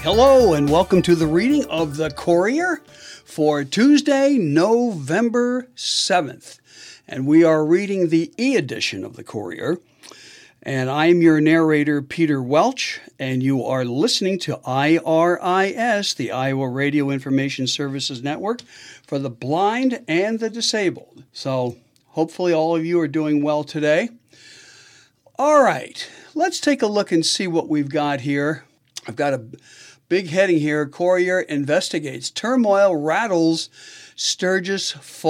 Hello and welcome to the reading of the Courier for Tuesday, November 7th. And we are reading the e-edition of the Courier. And I'm your narrator, Peter Welch, and you are listening to IRIS, the Iowa Radio Information Services Network, for the blind and the disabled. So hopefully all of you are doing well today. All right, let's take a look and see what we've got here. I've got a big heading here. Courier investigates turmoil rattles Sturgis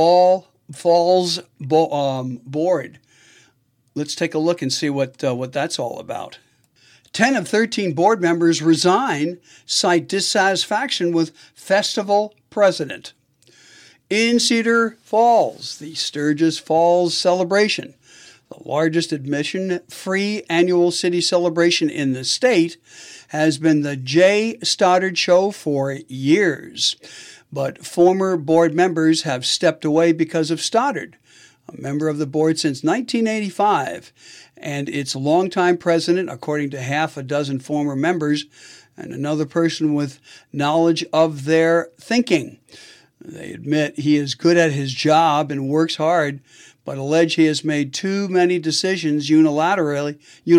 Falls board. Let's take a look and see what that's all about. 10 of 13 board members resign, cite dissatisfaction with festival president. In Cedar Falls, the Sturgis Falls celebration, the largest admission-free annual city celebration in the state, has been the Jay Stoddard Show for years. But former board members have stepped away because of Stoddard, a member of the board since 1985, and its longtime president, according to half a dozen former members, and another person with knowledge of their thinking. They admit he is good at his job and works hard, but allege he has made too many decisions unilaterally,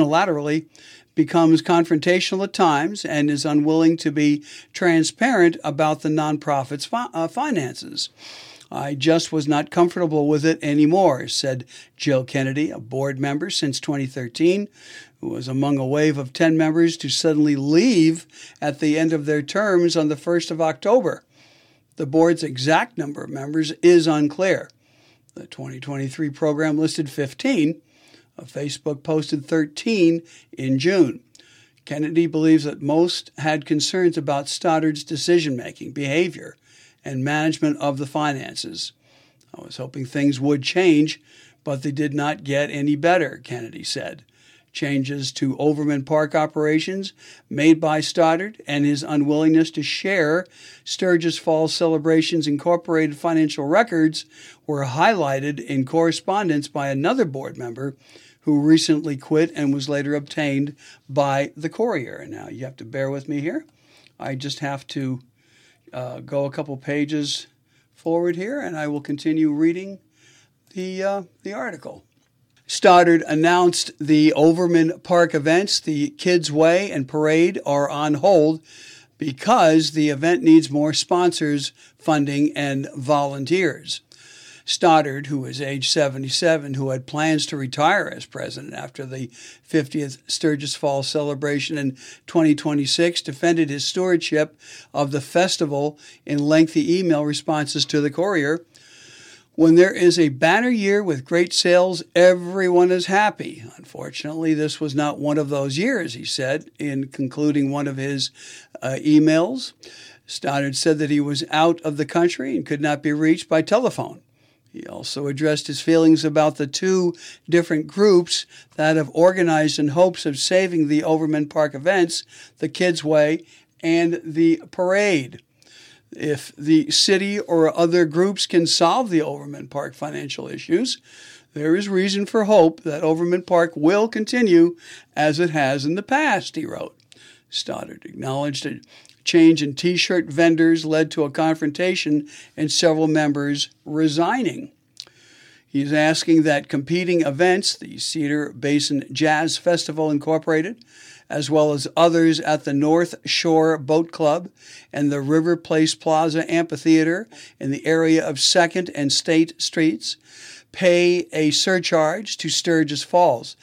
becomes confrontational at times, and is unwilling to be transparent about the nonprofit's finances. I just was not comfortable with it anymore, said Jill Kennedy, a board member since 2013, who was among a wave of 10 members to suddenly leave at the end of their terms on the 1st of October. The board's exact number of members is unclear. The 2023 program listed 15. Facebook posted 13 in June. Kennedy believes that most had concerns about Stoddard's decision-making, behavior, and management of the finances. I was hoping things would change, but they did not get any better, Kennedy said. Changes to Overman Park operations made by Stoddard and his unwillingness to share Sturgis Falls Celebrations Incorporated financial records were highlighted in correspondence by another board member who recently quit and was later obtained by the Courier. Now, you have to bear with me here. I just have to go a couple pages forward here, and I will continue reading the article. Stoddard announced the Overman Park events, the Kids Way and Parade, are on hold because the event needs more sponsors, funding, and volunteers. Stoddard, who is age 77, who had plans to retire as president after the 50th Sturgis Falls celebration in 2026, defended his stewardship of the festival in lengthy email responses to the Courier. When there is a banner year with great sales, everyone is happy. Unfortunately, this was not one of those years, he said, in concluding one of his emails. Stoddard said that he was out of the country and could not be reached by telephone. He also addressed his feelings about the two different groups that have organized in hopes of saving the Overman Park events, the Kids Way and the Parade. If the city or other groups can solve the Overman Park financial issues, there is reason for hope that Overman Park will continue as it has in the past, he wrote. Stoddard acknowledged a change in T-shirt vendors led to a confrontation and several members resigning. He's asking that competing events, the Cedar Basin Jazz Festival Incorporated, as well as others at the North Shore Boat Club and the River Place Plaza Amphitheater in the area of 2nd and State Streets, pay a surcharge to Sturgis Falls.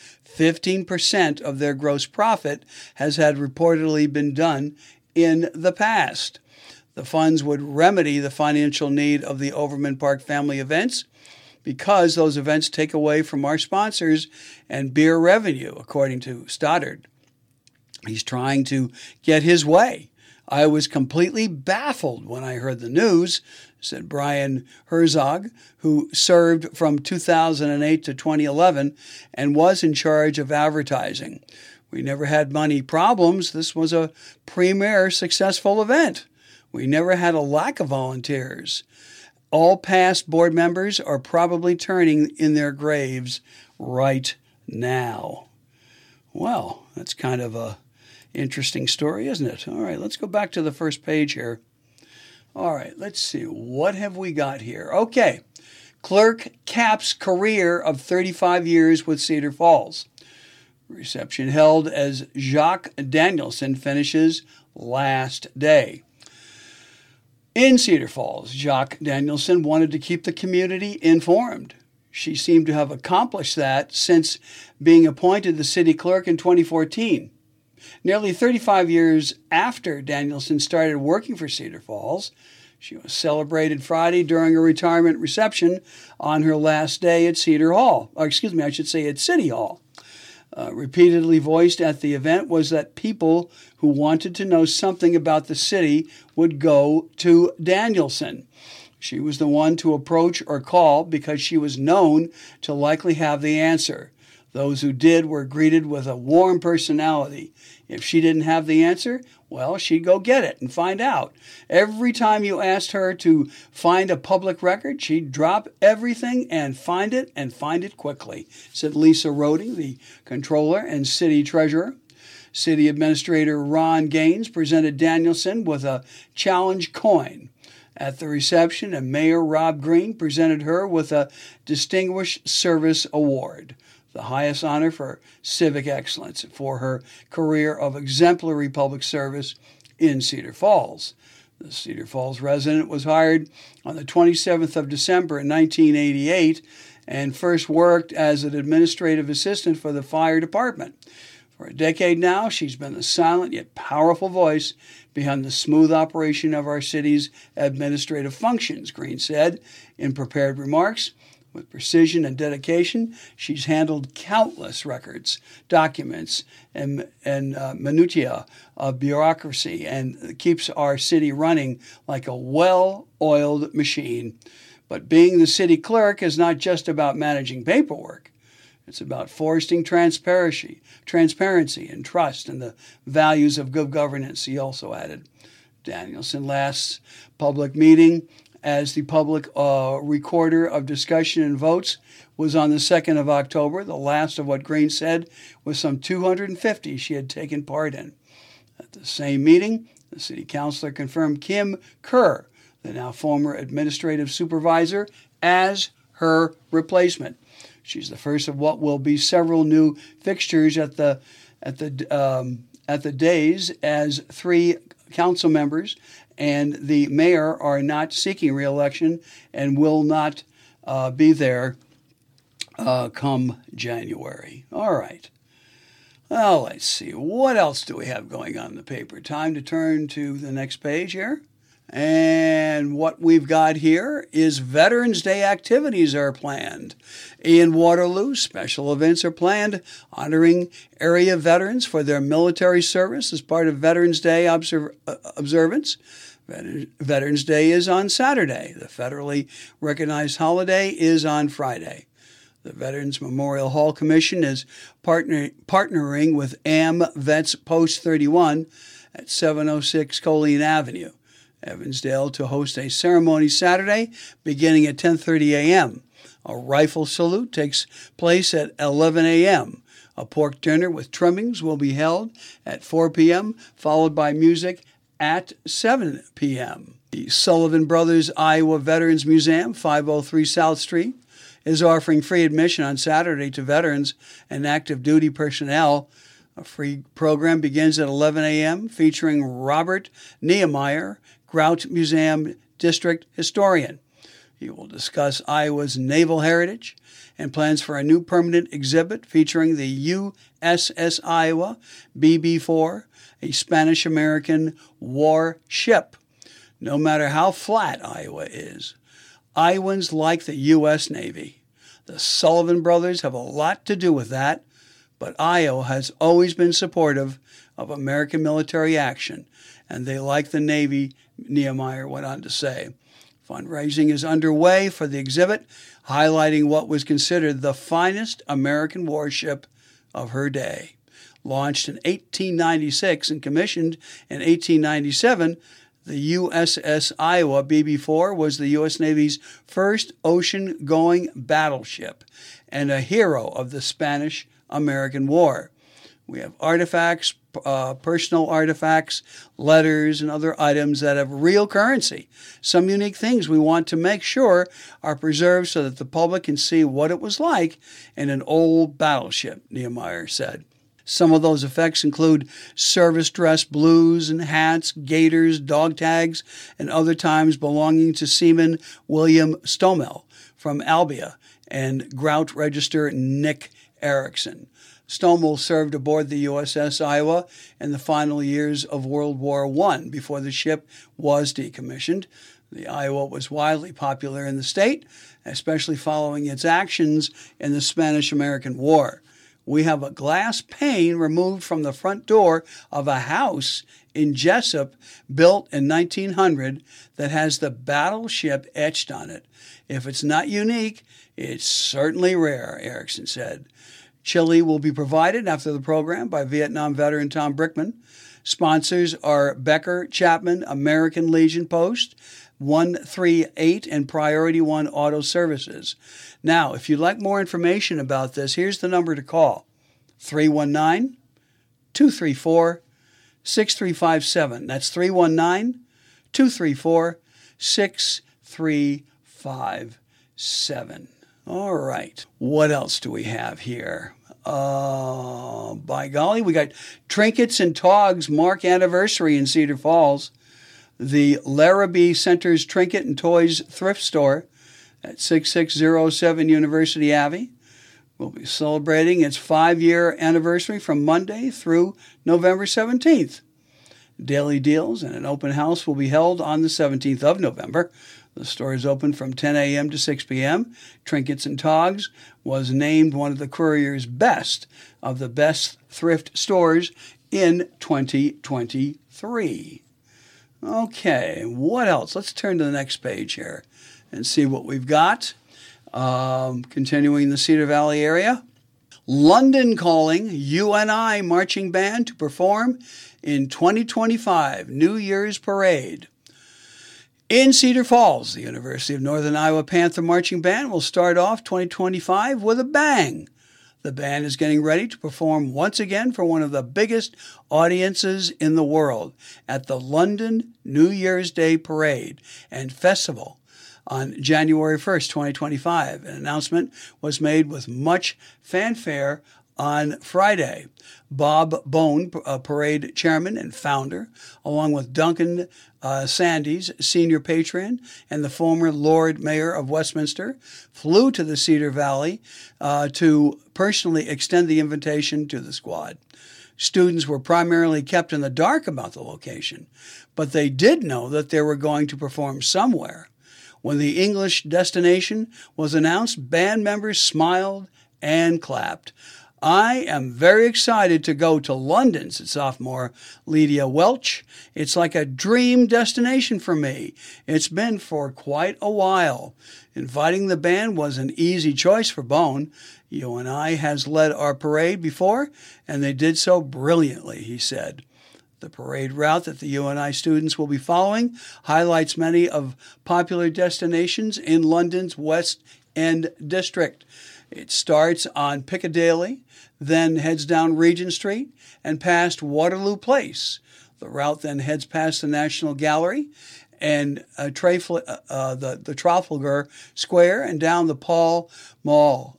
15% of their gross profit has had reportedly been done in the past. The funds would remedy the financial need of the Overman Park family events because those events take away from our sponsors and beer revenue, according to Stoddard. He's trying to get his way. I was completely baffled when I heard the news, said Brian Herzog, who served from 2008 to 2011 and was in charge of advertising. We never had money problems. This was a premier successful event. We never had a lack of volunteers. All past board members are probably turning in their graves right now. Well, that's kind of a Interesting story, isn't it? All right, let's go back to the first page here. All right, let's see. What have we got here? Okay. Clerk caps career of 35 years with Cedar Falls. Reception held as Jacques Danielson finishes last day. In Cedar Falls, Jacques Danielson wanted to keep the community informed. She seemed to have accomplished that since being appointed the city clerk in 2014. Nearly 35 years after Danielson started working for Cedar Falls, she was celebrated Friday during a retirement reception on her last day at City Hall. Repeatedly voiced at the event was that people who wanted to know something about the city would go to Danielson. She was the one to approach or call because she was known to likely have the answer. Those who did were greeted with a warm personality. If she didn't have the answer, well, she'd go get it and find out. Every time you asked her to find a public record, she'd drop everything and find it quickly, said Lisa Roding, the controller and city treasurer. City Administrator Ron Gaines presented Danielson with a challenge coin. At the reception, and Mayor Rob Green presented her with a Distinguished Service Award, the highest honor for civic excellence for her career of exemplary public service in Cedar Falls. The Cedar Falls resident was hired on the 27th of December in 1988 and first worked as an administrative assistant for the fire department. For a decade now, she's been the silent yet powerful voice behind the smooth operation of our city's administrative functions, Green said in prepared remarks. With precision and dedication, she's handled countless records, documents, and minutiae of bureaucracy and keeps our city running like a well-oiled machine. But being the city clerk is not just about managing paperwork. It's about fostering transparency and trust and the values of good governance, he also added. Danielson's last public meeting as the public recorder of discussion and votes was on the 2nd of October, the last of what Green said was some 250 she had taken part in. At the same meeting, the city councilor confirmed Kim Kerr, the now former administrative supervisor, as her replacement. She's the first of what will be several new fixtures at the days, as 3 council members and the mayor are not seeking re-election and will not be there come January. All right. Well, let's see. What else do we have going on in the paper? Time to turn to the next page here. And what we've got here is Veterans Day activities are planned. In Waterloo, special events are planned honoring area veterans for their military service as part of Veterans Day observance. Veterans Day is on Saturday. The federally recognized holiday is on Friday. The Veterans Memorial Hall Commission is partnering with AM Vets Post 31 at 706 Colleen Avenue, Evansdale, to host a ceremony Saturday beginning at 10:30 a.m. A rifle salute takes place at 11 a.m. A pork dinner with trimmings will be held at 4 p.m., followed by music at 7 p.m. The Sullivan Brothers Iowa Veterans Museum, 503 South Street, is offering free admission on Saturday to veterans and active duty personnel. A free program begins at 11 a.m. featuring Robert Niemeyer, Grout Museum District Historian. He will discuss Iowa's naval heritage and plans for a new permanent exhibit featuring the USS Iowa BB-4, a Spanish-American war ship. No matter how flat Iowa is, Iowans like the U.S. Navy. The Sullivan brothers have a lot to do with that, but Iowa has always been supportive of American military action, and they like the Navy, Niemeyer went on to say. Fundraising is underway for the exhibit, highlighting what was considered the finest American warship of her day. Launched in 1896 and commissioned in 1897, the USS Iowa BB-4 was the U.S. Navy's first ocean-going battleship and a hero of the Spanish-American War. We have artifacts, personal artifacts, letters, and other items that have real currency. Some unique things we want to make sure are preserved so that the public can see what it was like in an old battleship, Nehemiah said. Some of those effects include service dress blues and hats, gaiters, dog tags, and other times belonging to Seaman William Stomell from Albia and Grout Register Nick Erickson. Stomell served aboard the USS Iowa in the final years of World War I before the ship was decommissioned. The Iowa was widely popular in the state, especially following its actions in the Spanish-American War. We have a glass pane removed from the front door of a house in Jessup built in 1900 that has the battleship etched on it. If it's not unique, it's certainly rare, Erickson said. Chili will be provided after the program by Vietnam veteran Tom Brickman. Sponsors are Becker Chapman American Legion Post, 138 and Priority One Auto Services. Now, if you'd like more information about this, here's the number to call, 319-234-6357. That's 319-234-6357. All right, what else do we have here? By golly, we got Trinkets and Togs Mark Anniversary in Cedar Falls. The Larrabee Center's Trinket and Toys Thrift Store at 6607 University Ave will be celebrating its 5-year anniversary from Monday through November 17th. Daily deals and an open house will be held on the 17th of November. The store is open from 10 a.m. to 6 p.m. Trinkets and Togs was named one of the Courier's best of the best thrift stores in 2023. Okay, what else? Let's turn to the next page here and see what we've got. Continuing the Cedar Valley area. London calling UNI Marching Band to perform in 2025 New Year's Parade. In Cedar Falls, the University of Northern Iowa Panther Marching Band will start off 2025 with a bang. The band is getting ready to perform once again for one of the biggest audiences in the world at the London New Year's Day Parade and Festival on January 1st, 2025. An announcement was made with much fanfare on Friday. Bob Bone, parade chairman and founder, along with Duncan Sandys, senior patron, and the former Lord Mayor of Westminster, flew to the Cedar Valley to personally extend the invitation to the squad. Students were primarily kept in the dark about the location, but they did know that they were going to perform somewhere. When the English destination was announced, band members smiled and clapped. I am very excited to go to London, said sophomore Lydia Welch. It's like a dream destination for me. It's been for quite a while. Inviting the band was an easy choice for Bone. UNI has led our parade before, and they did so brilliantly, he said. The parade route that the UNI students will be following highlights many of popular destinations in London's West End district. It starts on Piccadilly, then heads down Regent Street and past Waterloo Place. The route then heads past the National Gallery and the Trafalgar Square and down the Pall Mall.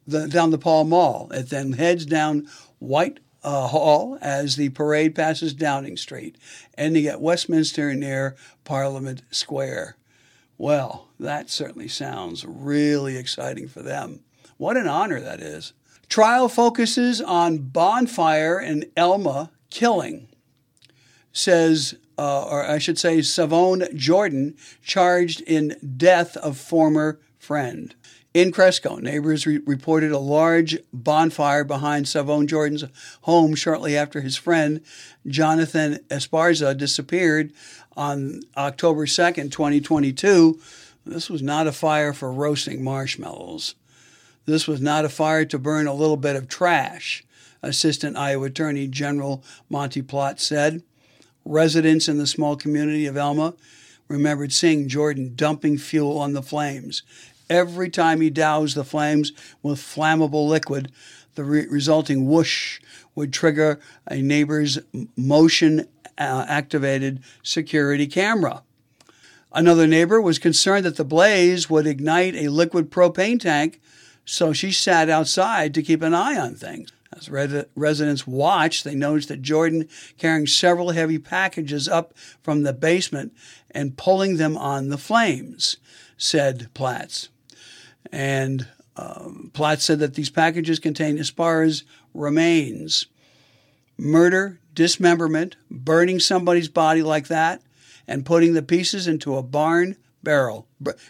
It then heads down Whitehall as the parade passes Downing Street, ending at Westminster near Parliament Square. Well, that certainly sounds really exciting for them. What an honor that is. Trial focuses on bonfire in Elma killing, says, Savone Jordan, charged in death of former friend. In Cresco, neighbors reported a large bonfire behind Savone Jordan's home shortly after his friend, Jonathan Esparza, disappeared on October 2nd, 2022. This was not a fire for roasting marshmallows. This was not a fire to burn a little bit of trash, Assistant Iowa Attorney General Monty Plott said. Residents in the small community of Elma remembered seeing Jordan dumping fuel on the flames. Every time he doused the flames with flammable liquid, The resulting whoosh would trigger a neighbor's motion-activated security camera. Another neighbor was concerned that the blaze would ignite a liquid propane tank, so she sat outside to keep an eye on things. As residents watched, they noticed that Jordan carrying several heavy packages up from the basement and pulling them on the flames, said Platts. And Platts said that these packages contained Esparza's remains. Murder, dismemberment, burning somebody's body like that, and putting the pieces into a burn barrel.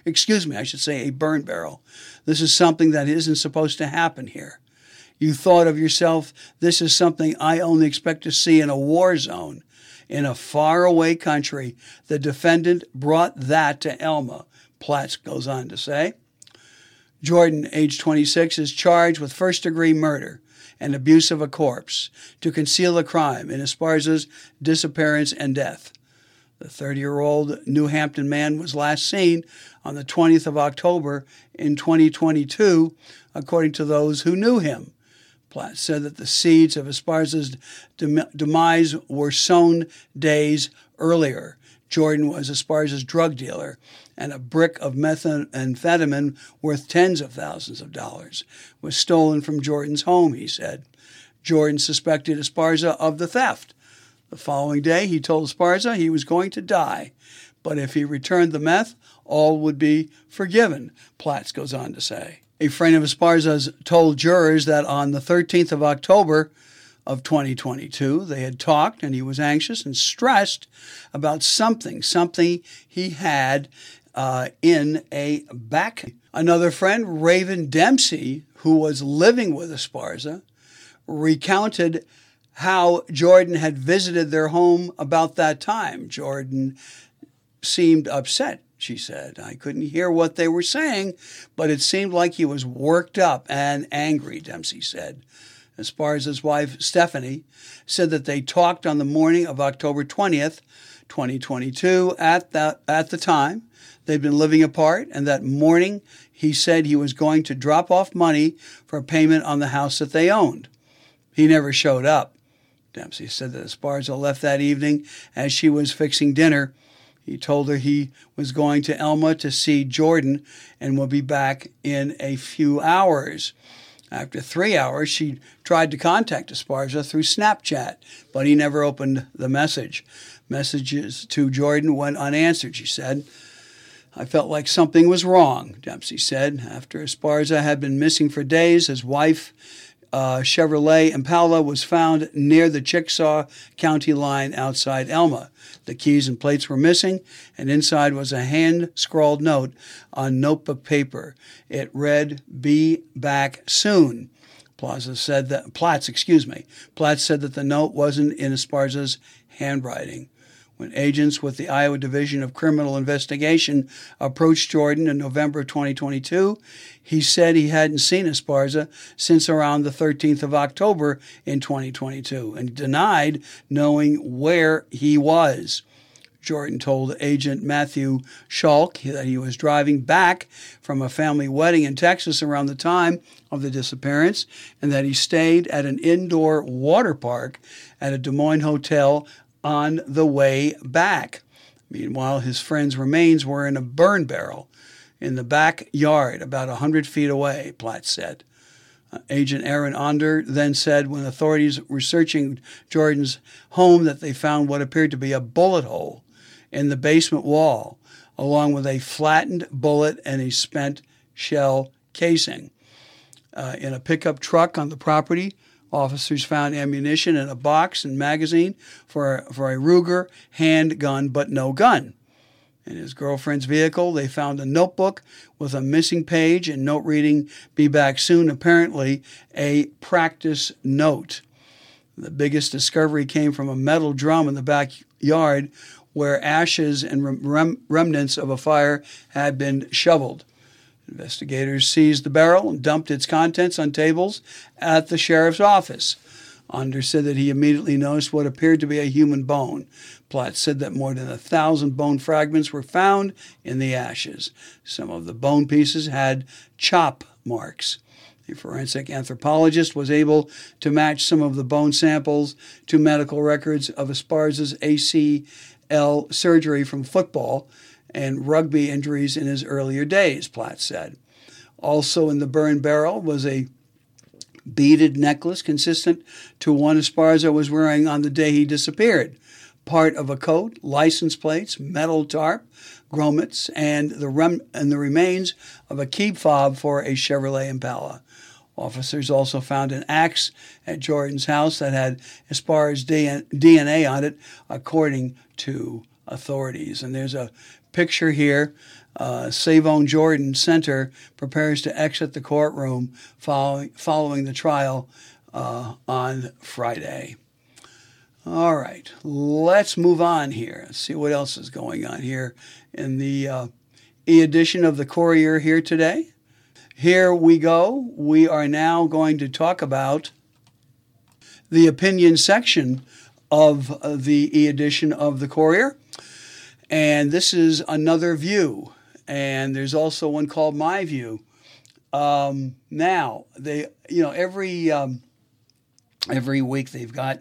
This is something that isn't supposed to happen here. You thought of yourself, this is something I only expect to see in a war zone. In a faraway country, the defendant brought that to Elma, Platts goes on to say. Jordan, age 26, is charged with first-degree murder and abuse of a corpse to conceal a crime in Esparza's disappearance and death. The 30-year-old New Hampton man was last seen on the 20th of October in 2022, according to those who knew him. Platt said that the seeds of Esparza's demise were sown days earlier. Jordan was Esparza's drug dealer, and a brick of methamphetamine worth tens of thousands of dollars was stolen from Jordan's home, he said. Jordan suspected Esparza of the theft. The following day, he told Esparza he was going to die, but if he returned the meth, all would be forgiven, Platts goes on to say. A friend of Esparza's told jurors that on the 13th of October of 2022, they had talked and he was anxious and stressed about something he had in a back. Another friend, Raven Dempsey, who was living with Esparza, recounted how Jordan had visited their home about that time. Jordan seemed upset, she said. I couldn't hear what they were saying, but it seemed like he was worked up and angry, Dempsey said. Esparza's wife, Stephanie, said that they talked on the morning of October 20th, 2022. At the time, they'd been living apart, and that morning he said he was going to drop off money for payment on the house that they owned. He never showed up. Dempsey said that Esparza left that evening as she was fixing dinner. He told her he was going to Elma to see Jordan and will be back in a few hours. After 3 hours, she tried to contact Esparza through Snapchat, but he never opened the message. Messages to Jordan went unanswered, she said. I felt like something was wrong, Dempsey said. After Esparza had been missing for days, his wife, Chevrolet Impala, was found near the Chickasaw County line outside Elma. The keys and plates were missing, and inside was a hand-scrawled note on notebook paper. It read, "Be back soon." Platts said that the note wasn't in Esparza's handwriting. When agents with the Iowa Division of Criminal Investigation approached Jordan in November 2022, he said he hadn't seen Esparza since around the 13th of October in 2022 and denied knowing where he was. Jordan told agent Matthew Schalk that he was driving back from a family wedding in Texas around the time of the disappearance and that he stayed at an indoor water park at a Des Moines hotel on the way back. Meanwhile, his friend's remains were in a burn barrel in the backyard about 100 feet away, Platt said. Agent Aaron Onder then said when authorities were searching Jordan's home that they found what appeared to be a bullet hole in the basement wall, along with a flattened bullet and a spent shell casing. In a pickup truck on the property, officers found ammunition in a box and magazine for a Ruger handgun, but no gun. In his girlfriend's vehicle, they found a notebook with a missing page and note reading, "Be back soon," apparently a practice note. The biggest discovery came from a metal drum in the backyard where ashes and remnants of a fire had been shoveled. Investigators seized the barrel and dumped its contents on tables at the sheriff's office. Onder said that he immediately noticed what appeared to be a human bone. Platt said that more than 1,000 bone fragments were found in the ashes. Some of the bone pieces had chop marks. The forensic anthropologist was able to match some of the bone samples to medical records of Esparza's ACL surgery from football and rugby injuries in his earlier days, Platt said. Also in the burn barrel was a beaded necklace consistent to one Esparza was wearing on the day he disappeared, part of a coat, license plates, metal tarp, grommets, and the remains of a key fob for a Chevrolet Impala. Officers also found an axe at Jordan's house that had Esparza's DNA on it, according to authorities. And there's a picture here. Savon Jordan Center prepares to exit the courtroom following the trial on Friday. All right, let's move on here. Let's see what else is going on here in the e-edition of the Courier here today. Here we go. We are now going to talk about the opinion section of the e-edition of the Courier. And this is another view. And there's also one called My View. Now, they, every week they've got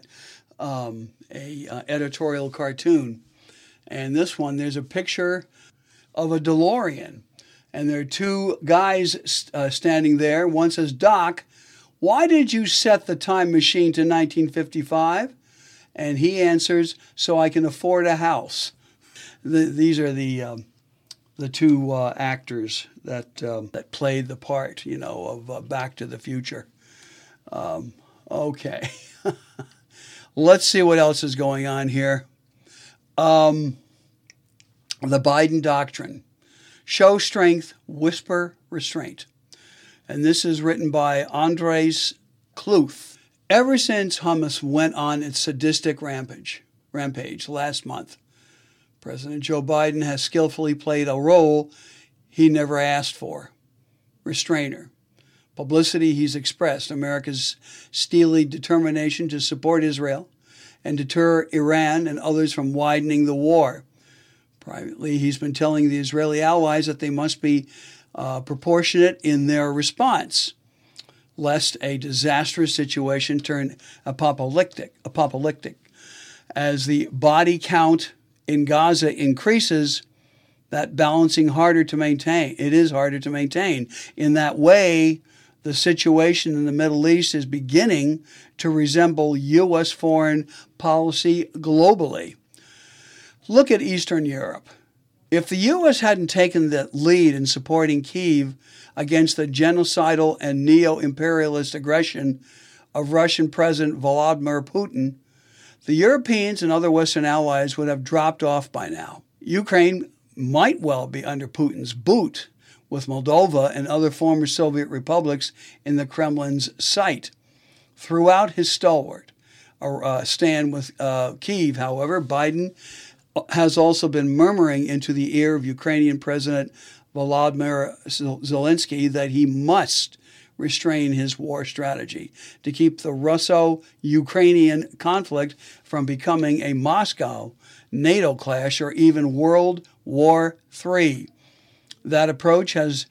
a editorial cartoon. And this one, there's a picture of a DeLorean. And there are two guys standing there. One says, "Doc, why did you set the time machine to 1955? And he answers, "So I can afford a house." These are the two actors that played the part, of Back to the Future. Okay. Let's see what else is going on here. The Biden doctrine. Show strength, whisper restraint. And this is written by Andres Kluth. Ever since Hamas went on its sadistic rampage last month, President Joe Biden has skillfully played a role he never asked for. Restrainer. Publicity he's expressed America's steely determination to support Israel and deter Iran and others from widening the war. Privately, he's been telling the Israeli allies that they must be proportionate in their response, lest a disastrous situation turn apocalyptic. As the body count in Gaza increases, that balancing harder to maintain. It is harder to maintain. In that way, the situation in the Middle East is beginning to resemble U.S. foreign policy globally. Look at Eastern Europe. If the U.S. hadn't taken the lead in supporting Kyiv against the genocidal and neo-imperialist aggression of Russian President Vladimir Putin, the Europeans and other Western allies would have dropped off by now. Ukraine might well be under Putin's boot, with Moldova and other former Soviet republics in the Kremlin's sight. Throughout his stalwart stand with Kyiv, however, Biden has also been murmuring into the ear of Ukrainian President Volodymyr Zelensky that he must restrain his war strategy to keep the Russo-Ukrainian conflict from becoming a Moscow-NATO clash or even World War III. That approach has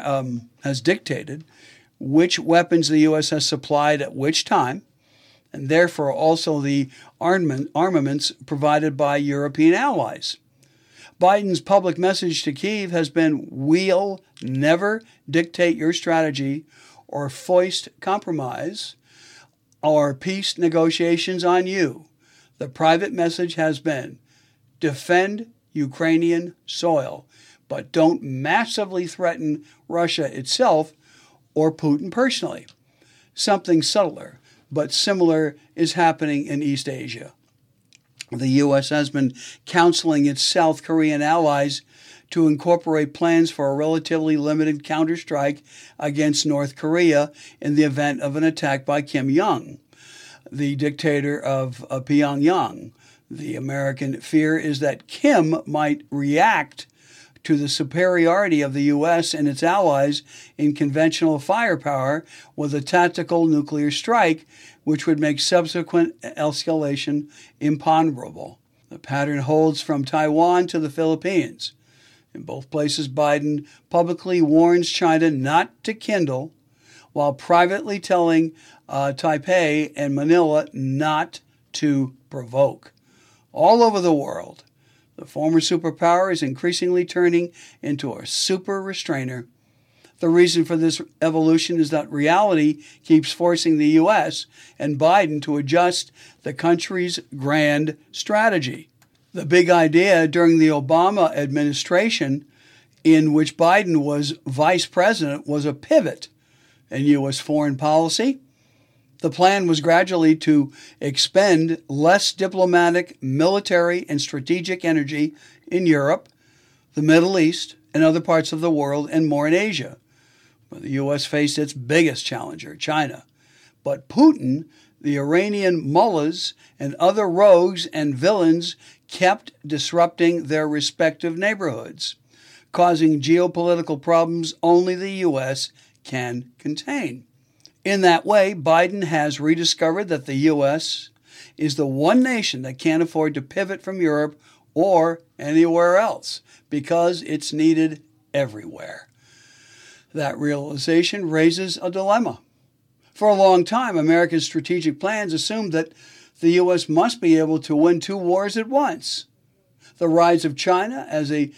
dictated which weapons the U.S. has supplied at which time, and therefore also the armaments provided by European allies. Biden's public message to Kyiv has been, "We'll never dictate your strategy or foist compromise or peace negotiations on you." The private message has been, defend Ukrainian soil, but don't massively threaten Russia itself or Putin personally. Something subtler but similar is happening in East Asia. The U.S. has been counseling its South Korean allies to incorporate plans for a relatively limited counterstrike against North Korea in the event of an attack by Kim Jong, the dictator of Pyongyang. The American fear is that Kim might react to the superiority of the U.S. and its allies in conventional firepower with a tactical nuclear strike, which would make subsequent escalation imponderable. The pattern holds from Taiwan to the Philippines. In both places, Biden publicly warns China not to kindle while privately telling Taipei and Manila not to provoke. All over the world, the former superpower is increasingly turning into a super restrainer. The reason for this evolution is that reality keeps forcing the U.S. and Biden to adjust the country's grand strategy. The big idea during the Obama administration, in which Biden was vice president, was a pivot in U.S. foreign policy. The plan was gradually to expend less diplomatic, military, and strategic energy in Europe, the Middle East, and other parts of the world, and more in Asia, where the U.S. faced its biggest challenger, China. But Putin, the Iranian mullahs, and other rogues and villains kept disrupting their respective neighborhoods, causing geopolitical problems only the U.S. can contain. In that way, Biden has rediscovered that the U.S. is the one nation that can't afford to pivot from Europe or anywhere else because it's needed everywhere. That realization raises a dilemma. For a long time, America's strategic plans assumed that the U.S. must be able to win two wars at once. The rise of China as a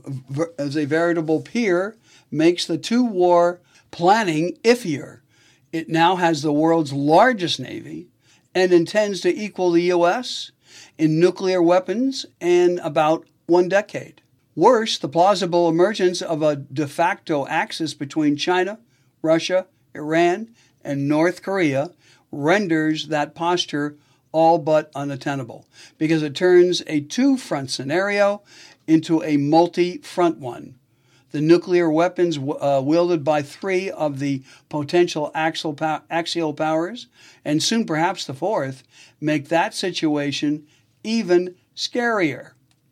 veritable peer makes the two-war planning iffier. It now has the world's largest navy and intends to equal the U.S. in nuclear weapons in about 1 decade. Worse, the plausible emergence of a de facto axis between China, Russia, Iran, and North Korea renders that posture all but unattainable because it turns a two-front scenario into a multi-front one. The nuclear weapons wielded by three of the potential axial powers, and soon perhaps the fourth, make that situation even scarier.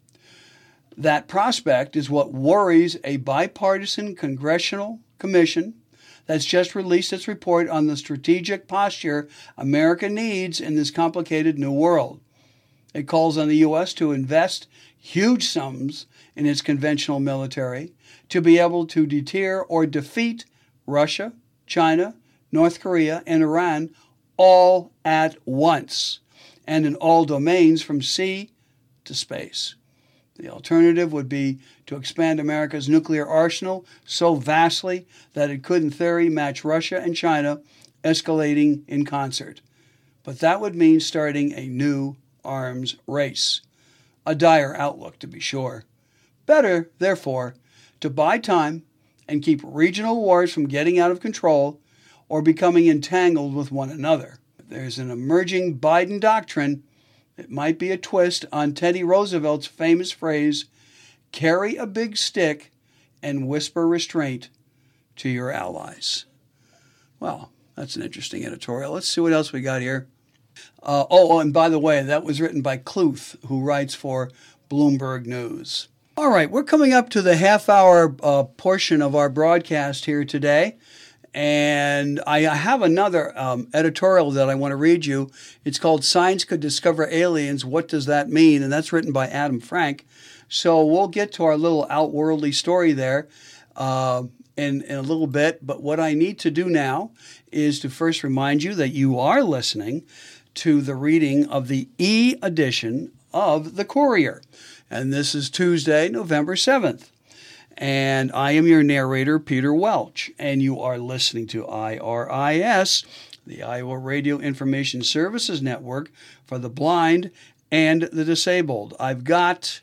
That prospect is what worries a bipartisan congressional commission that's just released its report on the strategic posture America needs in this complicated new world. It calls on the U.S. to invest huge sums in its conventional military to be able to deter or defeat Russia, China, North Korea, and Iran all at once, and in all domains from sea to space. The alternative would be to expand America's nuclear arsenal so vastly that it could, in theory, match Russia and China, escalating in concert. But that would mean starting a new arms race. A dire outlook, to be sure. Better, therefore, to buy time and keep regional wars from getting out of control or becoming entangled with one another. There's an emerging Biden doctrine. It might be a twist on Teddy Roosevelt's famous phrase, carry a big stick and whisper restraint to your allies. Well, that's an interesting editorial. Let's see what else we got here. And by the way, that was written by Kluth, who writes for Bloomberg News. All right, we're coming up to the half-hour portion of our broadcast here today. And I have another editorial that I want to read you. It's called Science Could Discover Aliens. What does that mean? And that's written by Adam Frank. So we'll get to our little outworldly story there in a little bit. But what I need to do now is to first remind you that you are listening to the reading of the e-edition of The Courier. And this is Tuesday, November 7th. And I am your narrator, Peter Welch, and you are listening to IRIS, the Iowa Radio Information Services Network for the blind and the disabled. I've got,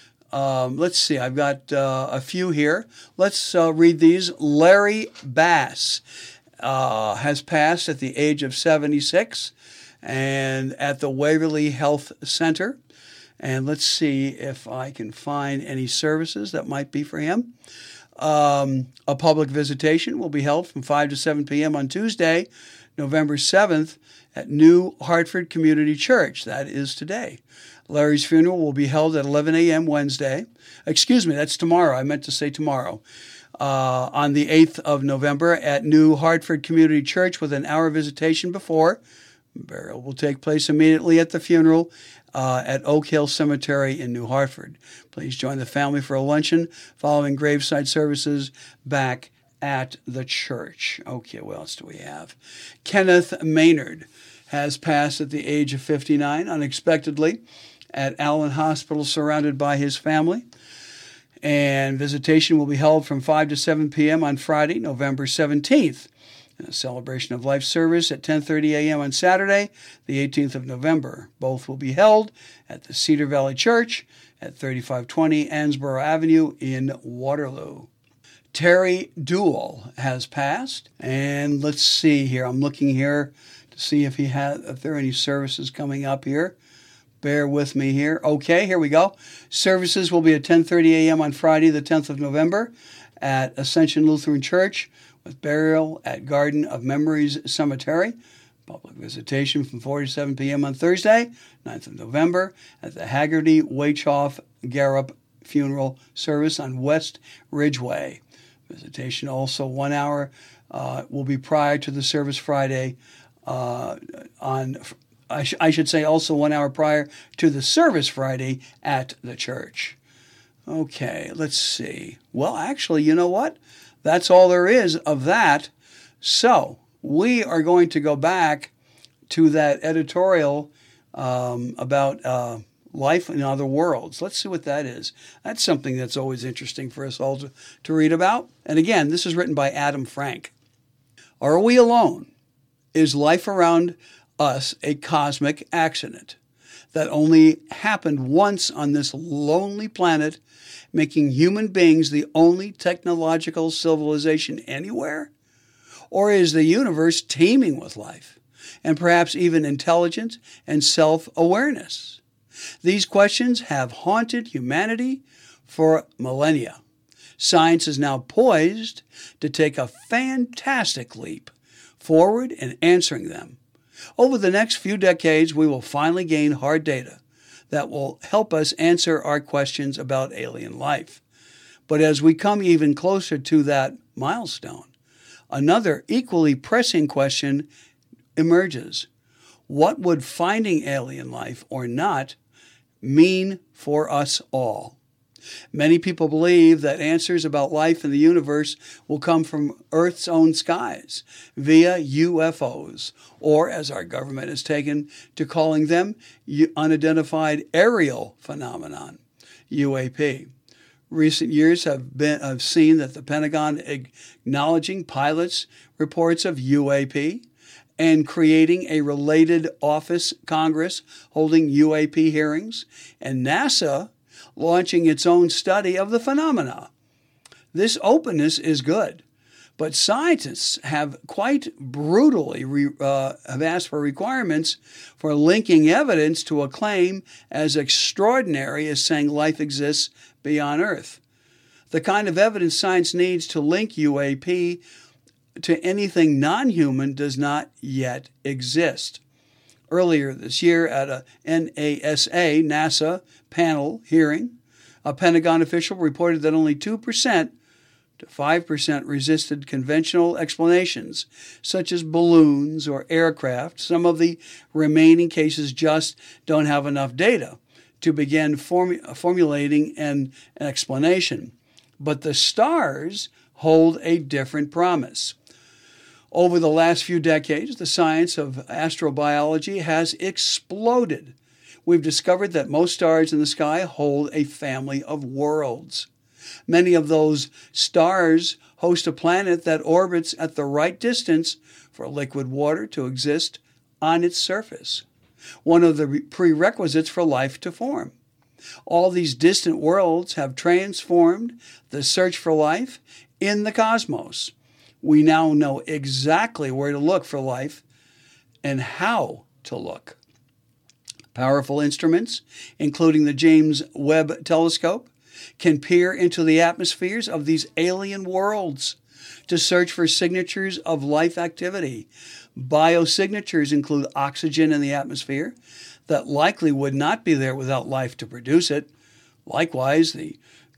a few here. Let's read these. Larry Bass has passed at the age of 76 and at the Waverly Health Center. And let's see if I can find any services that might be for him. A public visitation will be held from 5 to 7 p.m. on Tuesday, November 7th at New Hartford Community Church. That is today. Larry's funeral will be held at 11 a.m. Wednesday. Excuse me, that's tomorrow. I meant to say tomorrow. On the 8th of November at New Hartford Community Church with an hour visitation before. Burial will take place immediately at the funeral at Oak Hill Cemetery in New Hartford. Please join the family for a luncheon following graveside services back at the church. Okay, what else do we have? Kenneth Maynard has passed at the age of 59 unexpectedly at Allen Hospital, surrounded by his family. And visitation will be held from 5 to 7 p.m. on Friday, November 17th. A celebration of life service at 10:30 a.m. on Saturday, the 18th of November. Both will be held at the Cedar Valley Church at 3520 Ansborough Avenue in Waterloo. Terry Duell has passed, and let's see here. I'm looking here to see if there are any services coming up here. Bear with me here. Okay, here we go. Services will be at 10:30 a.m. on Friday, the 10th of November at Ascension Lutheran Church, with burial at Garden of Memories Cemetery. Public visitation from 4 to 7 p.m. on Thursday, 9th of November, at the Haggerty Wachoff Garup Funeral Service on West Ridgeway. Visitation also 1 hour will be prior to the service Friday I should say also 1 hour prior to the service Friday at the church. Okay, let's see. Well, actually, you know what? That's all there is of that. So we are going to go back to that editorial about life in other worlds. Let's see what that is. That's something that's always interesting for us all to read about. And again, this is written by Adam Frank. Are we alone? Is life around us a cosmic accident that only happened once on this lonely planet, making human beings the only technological civilization anywhere? Or is the universe teeming with life, and perhaps even intelligence and self-awareness? These questions have haunted humanity for millennia. Science is now poised to take a fantastic leap forward in answering them. Over the next few decades, we will finally gain hard data that will help us answer our questions about alien life. But as we come even closer to that milestone, another equally pressing question emerges. What would finding alien life or not mean for us all? Many people believe that answers about life in the universe will come from Earth's own skies via UFOs, or as our government has taken to calling them, unidentified aerial phenomenon, UAP. Recent years have seen that the Pentagon acknowledging pilots' reports of UAP and creating a related office Congress holding UAP hearings, and NASA launching its own study of the phenomena. This openness is good, but scientists have quite brutally have asked for requirements for linking evidence to a claim as extraordinary as saying life exists beyond Earth. The kind of evidence science needs to link UAP to anything non-human does not yet exist. Earlier this year at a NASA panel hearing, a Pentagon official reported that only 2% to 5% resisted conventional explanations, such as balloons or aircraft. Some of the remaining cases just don't have enough data to begin formulating an explanation. But the stars hold a different promise. Over the last few decades, the science of astrobiology has exploded. We've discovered that most stars in the sky hold a family of worlds. Many of those stars host a planet that orbits at the right distance for liquid water to exist on its surface, one of the prerequisites for life to form. All these distant worlds have transformed the search for life in the cosmos. We now know exactly where to look for life and how to look. Powerful instruments, including the James Webb Telescope, can peer into the atmospheres of these alien worlds to search for signatures of life activity. Biosignatures include oxygen in the atmosphere that likely would not be there without life to produce it. Likewise, the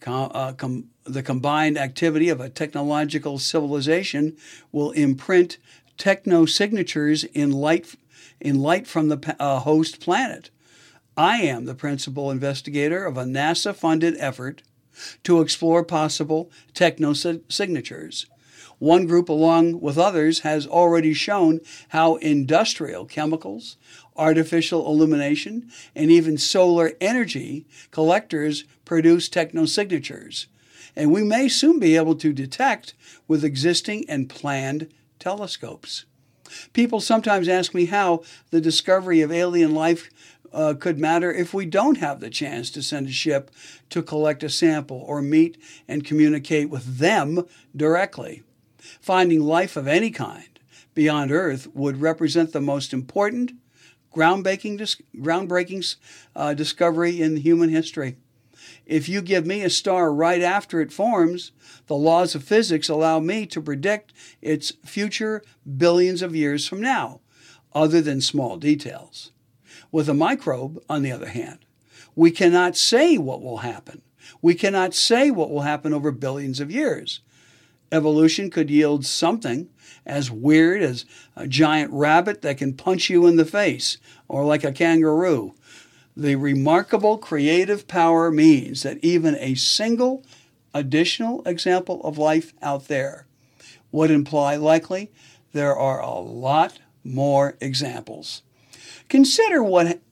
combined activity of a technological civilization will imprint technosignatures in light from the host planet. I am the principal investigator of a NASA-funded effort to explore possible technosignatures. One group, along with others, has already shown how industrial chemicals, artificial illumination, and even solar energy collectors produce technosignatures. And we may soon be able to detect with existing and planned telescopes. People sometimes ask me how the discovery of alien life could matter if we don't have the chance to send a ship to collect a sample or meet and communicate with them directly. Finding life of any kind beyond Earth would represent the most important, groundbreaking discovery in human history. If you give me a star right after it forms, the laws of physics allow me to predict its future billions of years from now, other than small details. With a microbe, on the other hand, we cannot say what will happen. We cannot say what will happen over billions of years. Evolution could yield something as weird as a giant rabbit that can punch you in the face, or like a kangaroo. The remarkable creative power means that even a single additional example of life out there would imply likely there are a lot more examples. Consider what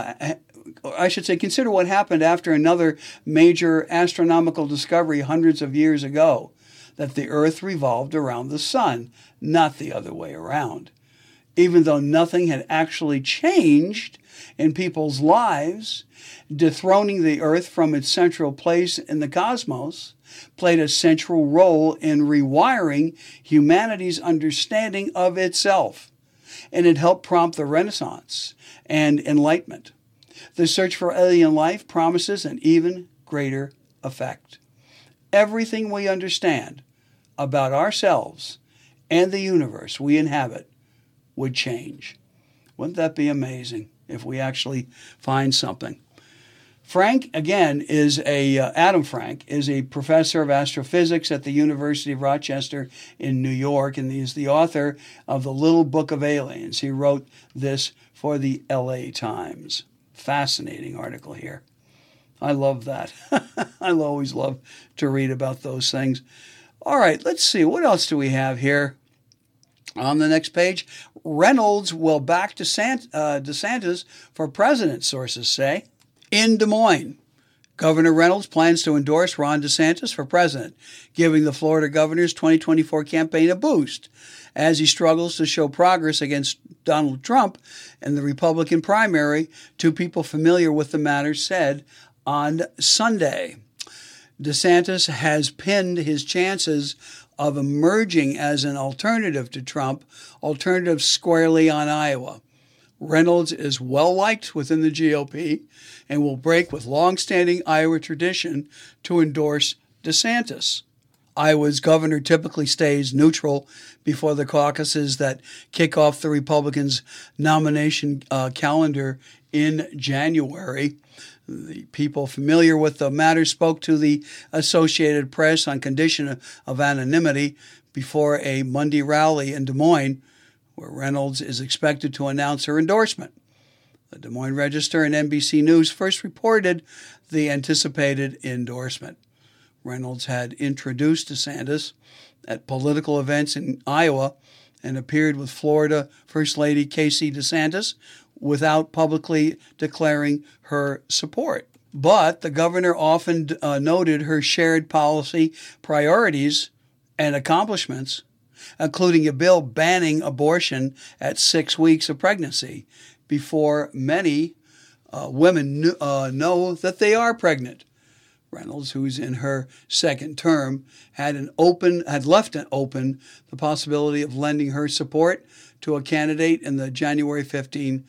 happened after another major astronomical discovery hundreds of years ago, that the Earth revolved around the sun, not the other way around. Even though nothing had actually changed in people's lives, dethroning the Earth from its central place in the cosmos played a central role in rewiring humanity's understanding of itself, and it helped prompt the Renaissance and Enlightenment. The search for alien life promises an even greater effect. Everything we understand about ourselves and the universe we inhabit would change. Wouldn't that be amazing if we actually find something? Adam Frank is a professor of astrophysics at the University of Rochester in New York, and he is the author of The Little Book of Aliens. He wrote this for the LA Times. Fascinating article here. I love that. I always love to read about those things. All right, let's see. What else do we have here? On the next page, Reynolds will back DeSantis for president, sources say. In Des Moines, Governor Reynolds plans to endorse Ron DeSantis for president, giving the Florida governor's 2024 campaign a boost as he struggles to show progress against Donald Trump in the Republican primary, two people familiar with the matter said on Sunday. DeSantis has pinned his chances of emerging as an alternative to Trump, squarely on Iowa. Reynolds is well-liked within the GOP and will break with long-standing Iowa tradition to endorse DeSantis. Iowa's governor typically stays neutral before the caucuses that kick off the Republicans' nomination calendar in January. The people familiar with the matter spoke to the Associated Press on condition of anonymity before a Monday rally in Des Moines, where Reynolds is expected to announce her endorsement. The Des Moines Register and NBC News first reported the anticipated endorsement. Reynolds had introduced DeSantis at political events in Iowa and appeared with Florida First Lady Casey DeSantis without publicly declaring her support. But the governor often noted her shared policy priorities and accomplishments, including a bill banning abortion at 6 weeks of pregnancy before many women know that they are pregnant. Reynolds, who's in her second term, had left open the possibility of lending her support to a candidate in the January 15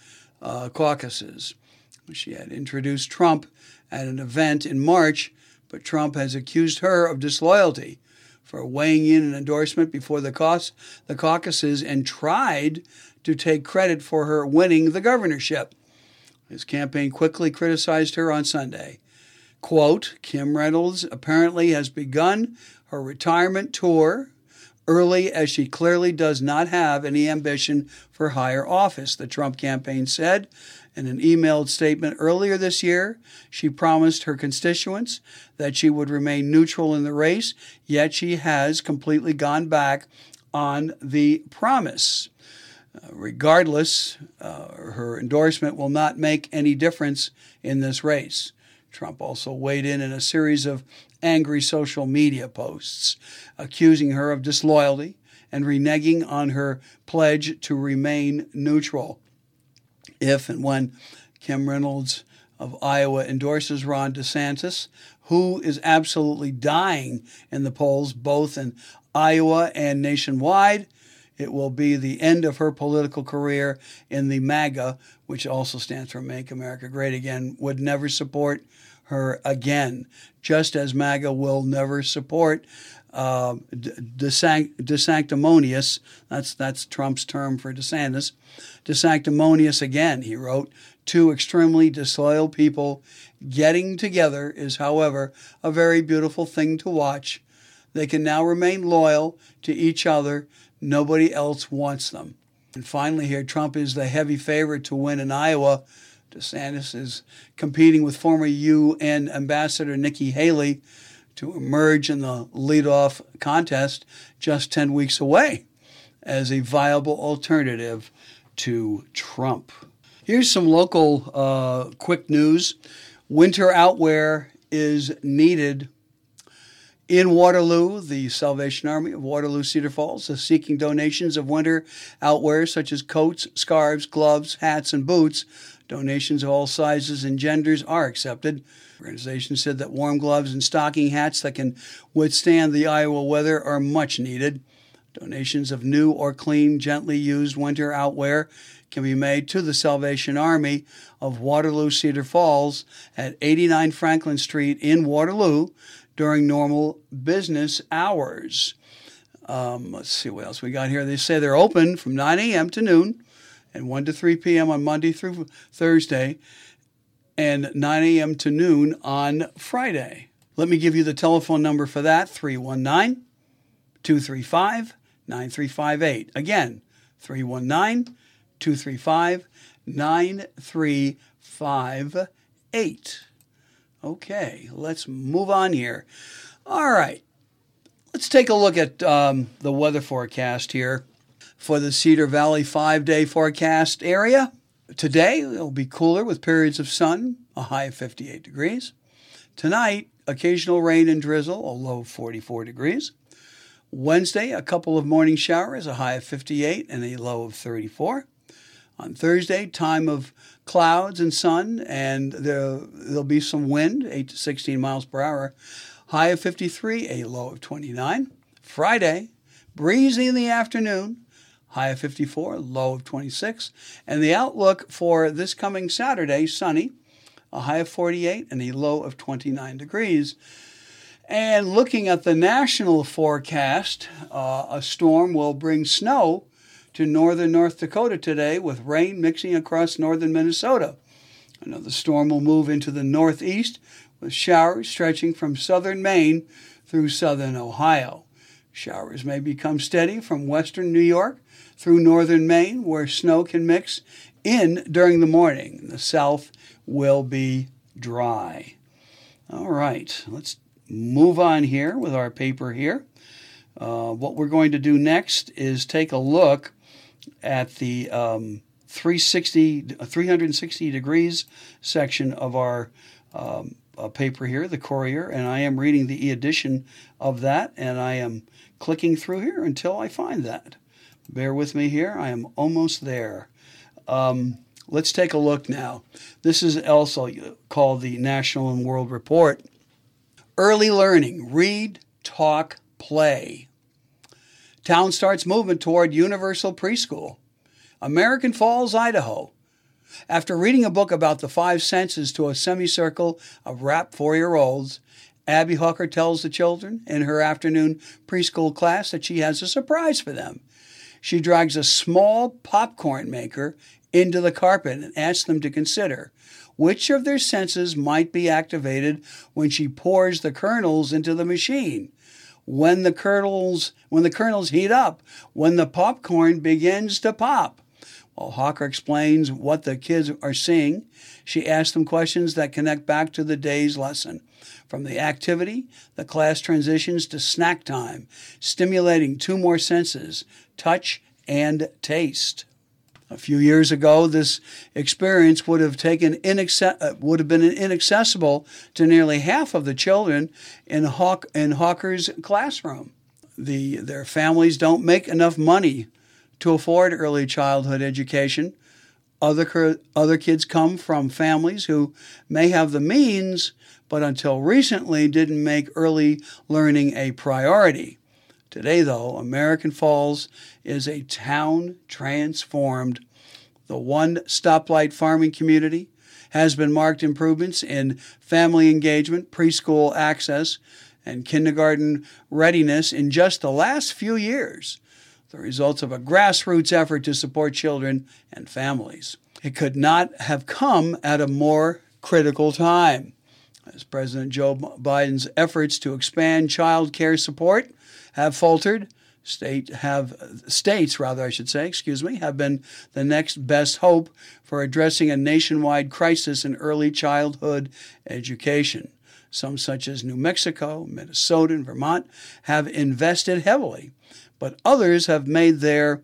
caucuses. She had introduced Trump at an event in March, but Trump has accused her of disloyalty for weighing in an endorsement before the caucuses and tried to take credit for her winning the governorship. His campaign quickly criticized her on Sunday. Quote, Kim Reynolds apparently has begun her retirement tour early, as she clearly does not have any ambition for higher office, the Trump campaign said, In an emailed statement earlier this year, she promised her constituents that she would remain neutral in the race, yet she has completely gone back on the promise. Regardless, her endorsement will not make any difference in this race. Trump also weighed in a series of angry social media posts, accusing her of disloyalty and reneging on her pledge to remain neutral. If and when Kim Reynolds of Iowa endorses Ron DeSantis, who is absolutely dying in the polls both in Iowa and nationwide, it will be the end of her political career in the MAGA, which also stands for Make America Great Again, would never support her again, just as MAGA will never support DeSanctimonious, that's Trump's term for DeSantis, DeSanctimonious again, he wrote. Two extremely disloyal people getting together is, however, a very beautiful thing to watch. They can now remain loyal to each other. Nobody else wants them. And finally here, Trump is the heavy favorite to win in Iowa. DeSantis is competing with former UN Ambassador Nikki Haley to emerge in the leadoff contest just 10 weeks away as a viable alternative to Trump. Here's some local quick news. Winter outwear is needed. In Waterloo, the Salvation Army of Waterloo Cedar Falls is seeking donations of winter outwear such as coats, scarves, gloves, hats, and boots. Donations of all sizes and genders are accepted. The organization said that warm gloves and stocking hats that can withstand the Iowa weather are much needed. Donations of new or clean, gently used winter outwear can be made to the Salvation Army of Waterloo Cedar Falls at 89 Franklin Street in Waterloo during normal business hours. Let's see what else we got here. They say they're open from 9 a.m. to noon and 1 to 3 p.m. on Monday through Thursday and 9 a.m. to noon on Friday. Let me give you the telephone number for that, 319-235-9358. Again, 319-235-9358. Okay, let's move on here. All right, let's take a look at the weather forecast here for the Cedar Valley 5-day forecast area. Today, it'll be cooler with periods of sun, a high of 58 degrees. Tonight, occasional rain and drizzle, a low of 44 degrees. Wednesday, a couple of morning showers, a high of 58 and a low of 34. On Thursday, time of clouds and sun, and there'll be some wind, 8 to 16 miles per hour, high of 53, a low of 29. Friday, breezy in the afternoon, high of 54, low of 26. And the outlook for this coming Saturday, sunny, a high of 48 and a low of 29 degrees. And looking at the national forecast, a storm will bring snow to northern North Dakota today with rain mixing across northern Minnesota. Another storm will move into the northeast with showers stretching from southern Maine through southern Ohio. Showers may become steady from western New York through northern Maine, where snow can mix in during the morning. The south will be dry. All right, let's move on here with our paper here. What we're going to do next is take a look at the 360 degrees section of our paper here, the Courier, and I am reading the e-edition of that, and I am clicking through here until I find that. Bear with me here. I am almost there. Let's take a look now. This is also called the National and World Report. Early learning, read, talk, play. Town starts movement toward universal preschool. American Falls, Idaho. After reading a book about the 5 senses to a semicircle of rapt 4-year-olds, Abby Hooker tells the children in her afternoon preschool class that she has a surprise for them. She drags a small popcorn maker into the carpet and asks them to consider which of their senses might be activated when she pours the kernels into the machine. When the kernels heat up, when the popcorn begins to pop, While Hawker explains what the kids are seeing, she asks them questions that connect back to the day's lesson. From the activity, the class transitions to snack time, stimulating two more senses, touch and taste. A few years ago, this experience would have been inaccessible to nearly half of the children in Hawker's classroom. Their families don't make enough money to afford early childhood education. Other kids come from families who may have the means, but until recently didn't make early learning a priority. Today, though, American Falls is a town transformed. The one stoplight farming community has been marked improvements in family engagement, preschool access, and kindergarten readiness in just the last few years, the results of a grassroots effort to support children and families. It could not have come at a more critical time. As President Joe Biden's efforts to expand child care support have faltered, states have been the next best hope for addressing a nationwide crisis in early childhood education. Some, such as New Mexico, Minnesota, and Vermont, have invested heavily, but others have made clear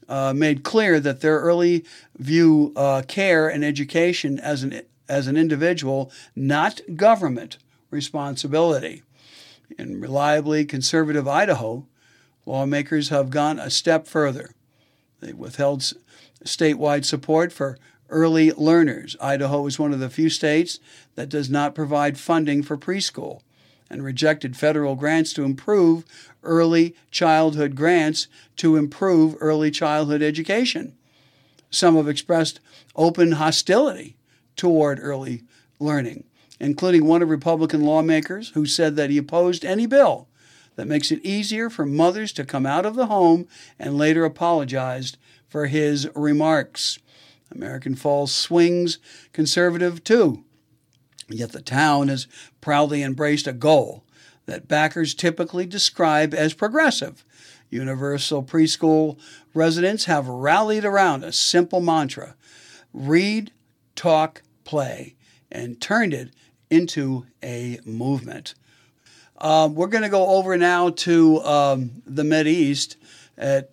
that their early view care and education as an individual, not government responsibility. In reliably conservative Idaho, lawmakers have gone a step further. They withheld statewide support for early learners. Idaho is one of the few states that does not provide funding for preschool, and rejected federal grants to improve early childhood grants to improve early childhood education. Some have expressed open hostility toward early learning, including one of Republican lawmakers who said that he opposed any bill that makes it easier for mothers to come out of the home, and later apologized for his remarks. American Falls swings conservative too, yet the town has proudly embraced a goal that backers typically describe as progressive. Universal preschool residents have rallied around a simple mantra: read, talk, play, and turned it into a movement. We're going to go over now to the Mideast at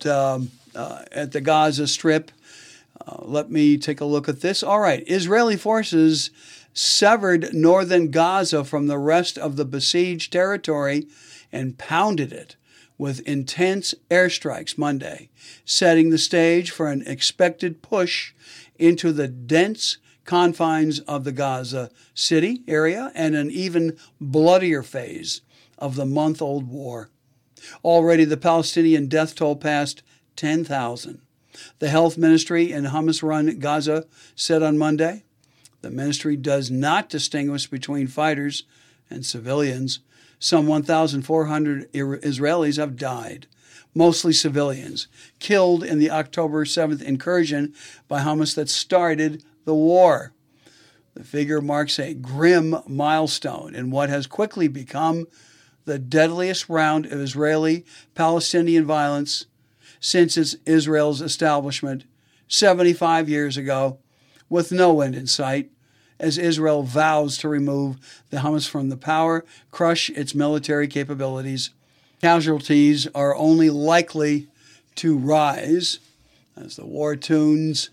the Gaza Strip. Let me take a look at this. All right. Israeli forces severed northern Gaza from the rest of the besieged territory and pounded it with intense airstrikes Monday, setting the stage for an expected push into the dense confines of the Gaza City area and an even bloodier phase of the month-old war. Already the Palestinian death toll passed 10,000. The health ministry in Hamas-run Gaza said on Monday, the ministry does not distinguish between fighters and civilians. Some 1,400 Israelis have died, mostly civilians, killed in the October 7th incursion by Hamas that started the war. The figure marks a grim milestone in what has quickly become the deadliest round of Israeli-Palestinian violence since Israel's establishment 75 years ago, with no end in sight, as Israel vows to remove the Hamas from the power, crush its military capabilities. Casualties are only likely to rise as the war turns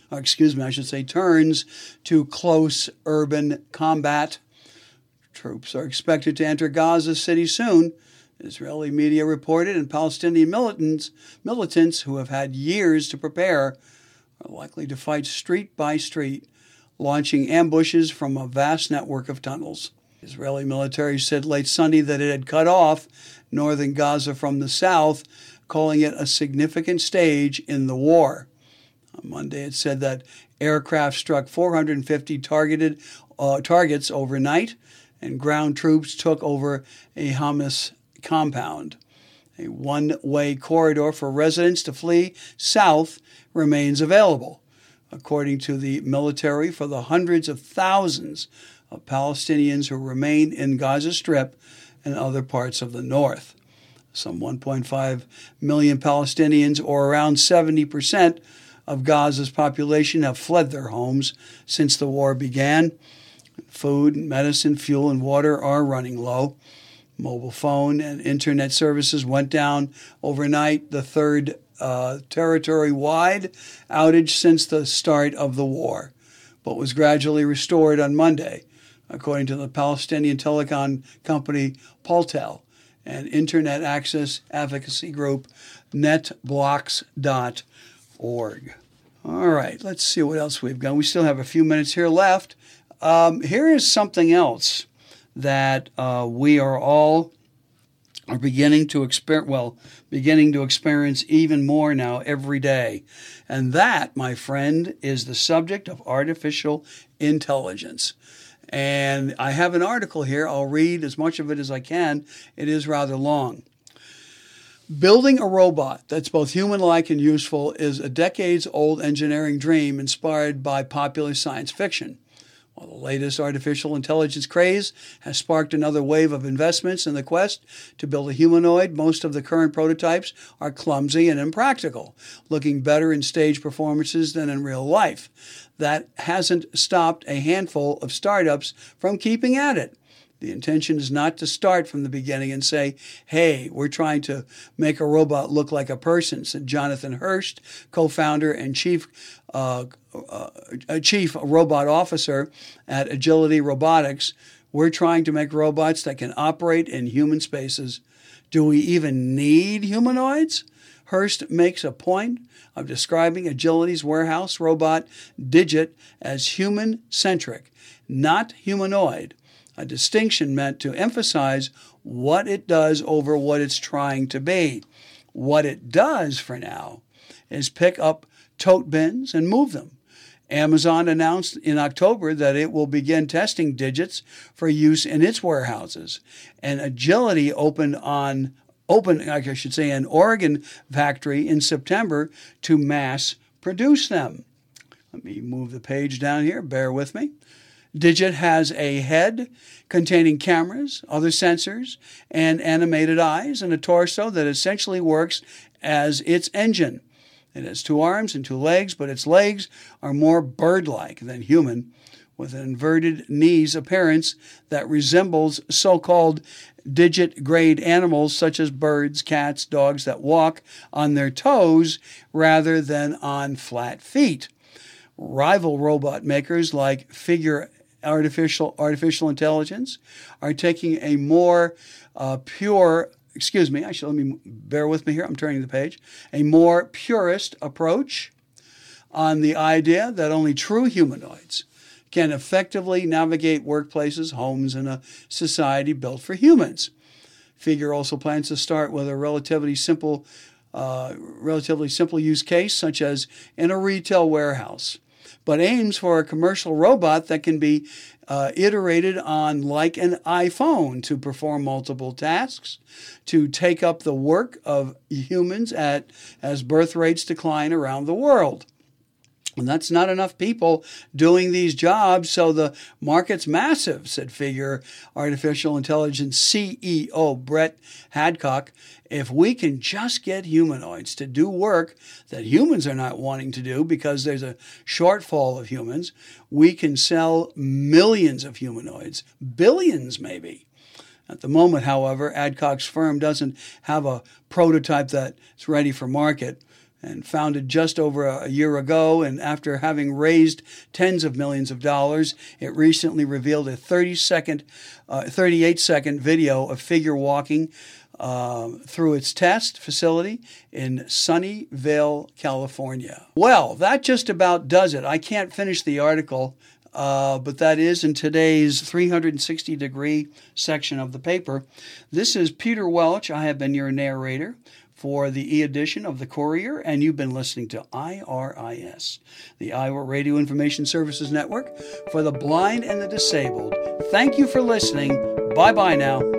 to close urban combat. Troops are expected to enter Gaza City soon, Israeli media reported, and Palestinian militants who have had years to prepare are likely to fight street by street, launching ambushes from a vast network of tunnels. The Israeli military said late Sunday that it had cut off northern Gaza from the south, calling it a significant stage in the war. On Monday, it said that aircraft struck 450 targets overnight, and ground troops took over a Hamas compound. A one-way corridor for residents to flee south remains available, according to the military, for the hundreds of thousands of Palestinians who remain in Gaza Strip and other parts of the north. Some 1.5 million Palestinians, or around 70% of Gaza's population have fled their homes since the war began. Food, medicine, fuel, and water are running low. Mobile phone and internet services went down overnight, the third territory-wide outage since the start of the war, but was gradually restored on Monday, according to the Palestinian telecom company Paltel and internet access advocacy group netblocks.org. All right, let's see what else we've got. We still have a few minutes here left. Here is something else that we are beginning to experience even more now every day. And that, my friend, is the subject of artificial intelligence. And I have an article here. I'll read as much of it as I can. It is rather long. Building a robot that's both human-like and useful is a decades-old engineering dream inspired by popular science fiction. While the latest artificial intelligence craze has sparked another wave of investments in the quest to build a humanoid, most of the current prototypes are clumsy and impractical, looking better in stage performances than in real life. That hasn't stopped a handful of startups from keeping at it. The intention is not to start from the beginning and say, hey, we're trying to make a robot look like a person, said Jonathan Hurst, co-founder and chief robot officer at Agility Robotics. We're trying to make robots that can operate in human spaces. Do we even need humanoids? Hurst makes a point of describing Agility's warehouse robot Digit as human-centric, not humanoid, a distinction meant to emphasize what it does over what it's trying to be. What it does for now is pick up tote bins and move them. Amazon announced in October that it will begin testing Digits for use in its warehouses. And Agility opened an Oregon factory in September to mass produce them. Let me move the page down here. Bear with me. Digit has a head containing cameras, other sensors, and animated eyes, and a torso that essentially works as its engine. It has 2 arms and 2 legs, but its legs are more bird-like than human, with an inverted knees appearance that resembles so-called digit-grade animals such as birds, cats, dogs that walk on their toes rather than on flat feet. Rival robot makers like Figure Artificial Intelligence are taking a more bear with me here, I'm turning the page, a more purist approach on the idea that only true humanoids can effectively navigate workplaces, homes, and a society built for humans. Figure also plans to start with a relatively simple use case, such as in a retail warehouse, but aims for a commercial robot that can be iterated on like an iPhone to perform multiple tasks, to take up the work of humans as birth rates decline around the world. And that's not enough people doing these jobs, so the market's massive, said Figure Artificial Intelligence CEO Brett Hadcock. If we can just get humanoids to do work that humans are not wanting to do because there's a shortfall of humans, we can sell millions of humanoids, billions maybe. At the moment, however, Adcock's firm doesn't have a prototype that's ready for market. And founded just over a year ago, and after having raised tens of millions of dollars, it recently revealed a 38-second video of Figure walking through its test facility in Sunnyvale, California. Well, that just about does it. I can't finish the article, but that is in today's 360-degree section of the paper. This is Peter Welch. I have been your narrator for the e-edition of the Courier, and you've been listening to IRIS, the Iowa Radio Information Services Network for the blind and the disabled. Thank you for listening. Bye-bye now.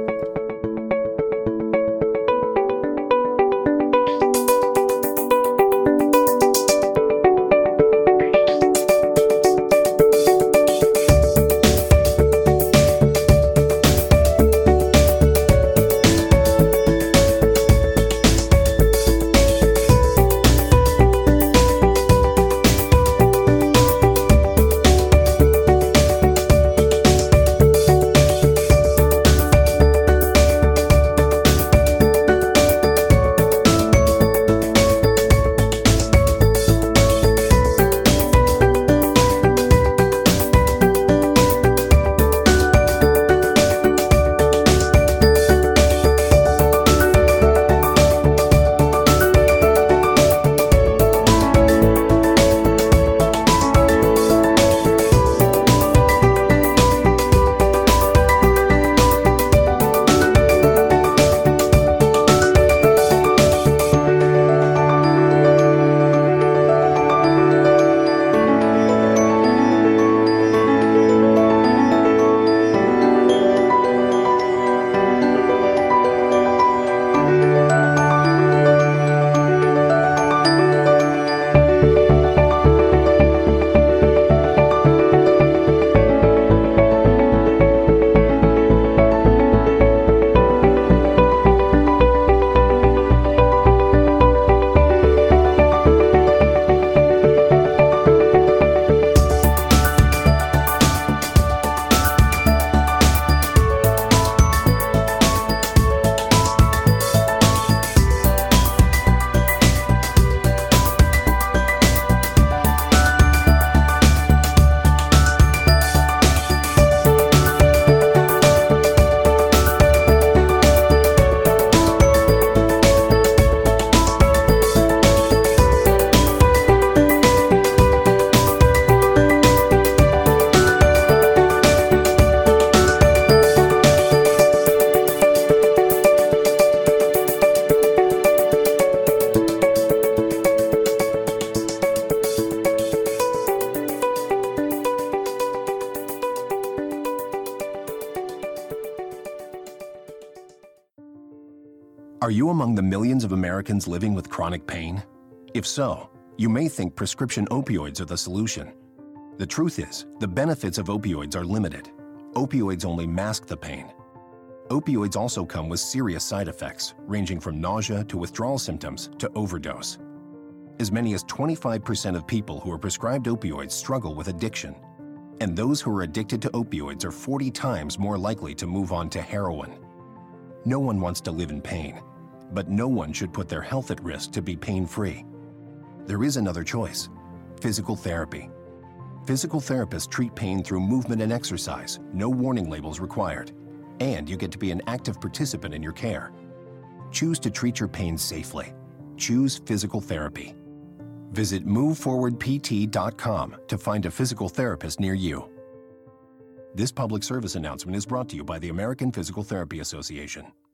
Are you among the millions of Americans living with chronic pain? If so, you may think prescription opioids are the solution. The truth is, the benefits of opioids are limited. Opioids only mask the pain. Opioids also come with serious side effects, ranging from nausea to withdrawal symptoms to overdose. As many as 25% of people who are prescribed opioids struggle with addiction. And those who are addicted to opioids are 40 times more likely to move on to heroin. No one wants to live in pain, but no one should put their health at risk to be pain-free. There is another choice: physical therapy. Physical therapists treat pain through movement and exercise, no warning labels required, and you get to be an active participant in your care. Choose to treat your pain safely. Choose physical therapy. Visit moveforwardpt.com to find a physical therapist near you. This public service announcement is brought to you by the American Physical Therapy Association.